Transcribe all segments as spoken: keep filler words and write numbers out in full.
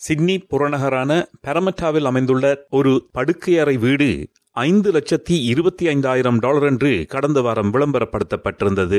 Sydney புறநகரான பரமட்டாவில் அமைந்துள்ள ஒரு படுக்கையறை வீடு ஐந்து லட்சத்தி இருபத்தி ஐந்தாயிரம் டாலர் என்று கடந்த வாரம் விளம்பரப்படுத்தப்பட்டிருந்தது.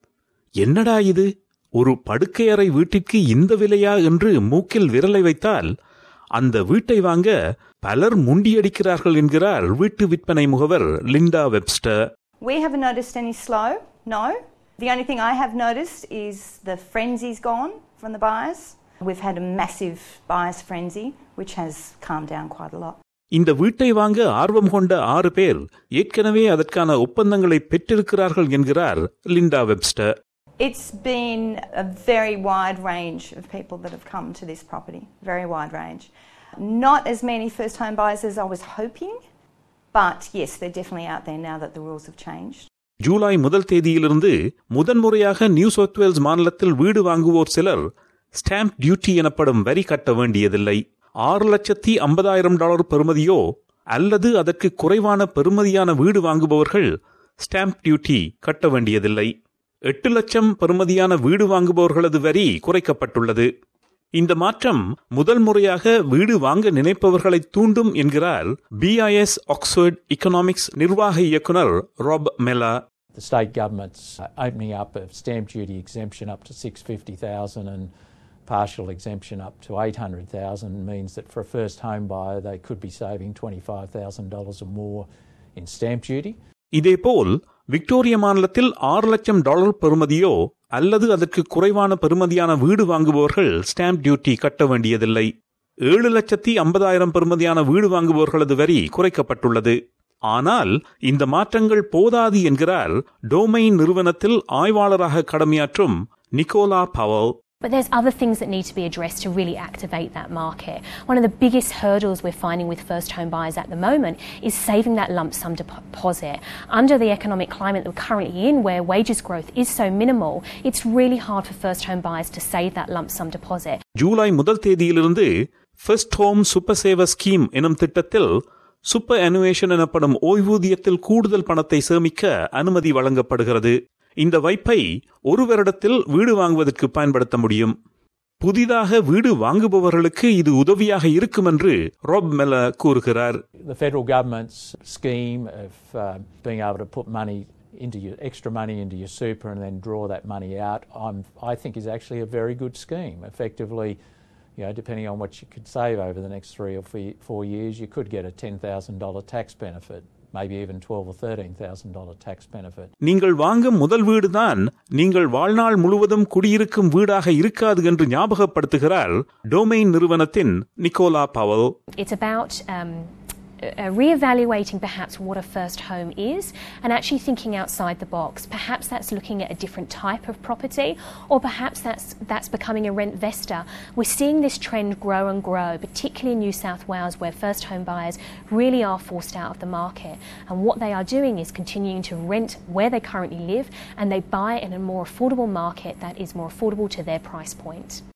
என்னடா இது, ஒரு படுக்கையறை வீட்டிற்கு இந்த விலையா என்று மூக்கில் விரலை வைத்தால் அந்த வீட்டை வாங்க பலர் முண்டியடிக்கிறார்கள் என்கிறார் வீட்டு விற்பனை முகவர் Linda Webster. We haven't noticed any slow, no. The only thing I have noticed is the frenzy's gone from the buyers. We've had a massive buyers frenzy which has calmed down quite a lot. இந்த வீட்டை வாங்க ஆர்வம் கொண்ட ஆறு பேர் ஏற்கனவே அதற்கான ஒப்பந்தங்களை பெற்றிருக்கிறார்கள் என்கிறார் Linda Webster. It's been a very wide range of people that have come to this property, very wide range. Not as many first home buyers as I was hoping, but yes, they're definitely out there now that the rules have changed. July முதல் தேதியிலிருந்து முதன்முறையாக new south Wales மாநிலத்தில் வீடு வாங்குவோர் சிலர் stamp duty எனப்படும் வரி கட்ட வேண்டியதில்லை. ஆறு லட்சத்தி ஐம்பதாயிரம் டாலர் பெறுமதியோ அல்லது அதற்கு குறைவான பெறுமதியான வீடு வாங்குபவர்கள் ஸ்டாம்ப் டியூட்டி கட்ட வேண்டியதில்லை. எட்டு லட்சம் பெறுமதியான வீடு வாங்குபவர்களது வரி குறைக்கப்பட்டுள்ளது. இந்த மாற்றம் முதல் முறையாக வீடு வாங்க நினைப்பவர்களை தூண்டும் என்கிறார் B I S Oxford Economics நிர்வாக இயக்குனர் Rob Mellor. The state government's opening up of stamp duty exemption up to six hundred fifty thousand and partial exemption up to eight hundred thousand means that for a first home buyer they could be saving twenty-five thousand dollars or more in stamp duty. இதேபோல் Victoria மாநிலத்தில் ஆறு லட்சம் dollar பெறுமதியோ அல்லது அதற்கு குறைவான பெறுமதியான வீடு வாங்குபவர்கள் ஸ்டாம்ப் டியூட்டி கட்ட வேண்டியதில்லை. ஏழு லட்சத்தி ஐம்பதாயிரம் பெறுமதியான வீடு வாங்குபவர்களது வரி குறைக்கப்பட்டுள்ளது. ஆனால் இந்த மாற்றங்கள் போதாது என்கிறார் டொமைன் நிறுவனத்தில் ஆய்வாளராக கடமையாற்றும் Nicola Powell. But there's other things that need to be addressed to really activate that market. One of the biggest hurdles we're finding with first home buyers at the moment is saving that lump sum deposit. Under the economic climate that we're currently in, where wages growth is so minimal, it's really hard for first home buyers to save that lump sum deposit. July முதல் தேதியிலிருந்து First Home Super Saver Scheme எனும் திட்டத்தில் super அனுவேஷன் எனப்படும் ஓய்வூதியத்தில் கூடுதல் பணத்தை சேமிக்க அனுமதி வழங்கப்படுகிறது. இந்த வைப்பை ஒரு வருடத்தில் வீடு வாங்குவதற்கு பயன்படுத்த முடியும். புதிதாக வீடு வாங்குபவர்களுக்கு இது உதவியாக இருக்கும் என்று ராப் மெல்லா கூறுகிறார். The federal government's scheme of uh, being able to put money into your extra money into your super and then draw that money out, I'm, I think is actually a very good scheme. Effectively, you know, depending on what you could save over the next three or four years, you could get a ten thousand dollars tax benefit. Maybe even twelve or thirteen thousand dollars tax benefit. நீங்கள் வாங்கும் முதல் வீடுதான் நீங்கள் வாழ்நாள் முழுவதும் குடியிருக்கும் வீடாக இருக்காது என்று ஞாபகப்படுத்துகிறார் டொமைன் நிறுவனத்தின் Nicola Powell. It's about um Uh, re-evaluating perhaps what a first home is and actually thinking outside the box. Perhaps that's looking at a different type of property, or perhaps that's that's becoming a rentvestor. We're seeing this trend grow and grow, particularly in New South Wales, where first home buyers really are forced out of the market. And what they are doing is continuing to rent where they currently live, and they buy in a more affordable market that is more affordable to their price point.